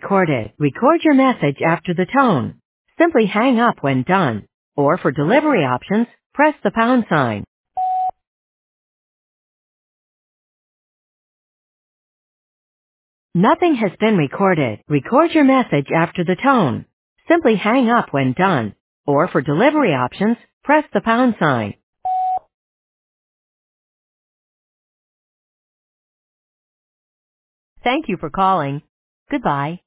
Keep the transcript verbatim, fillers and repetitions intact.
recorded. Record your message after the tone. Simply hang up when done. Or for delivery options, press the pound sign. Nothing has been recorded. Record your message after the tone. Simply hang up when done. Or for delivery options, press the pound sign. Thank you for calling. Goodbye.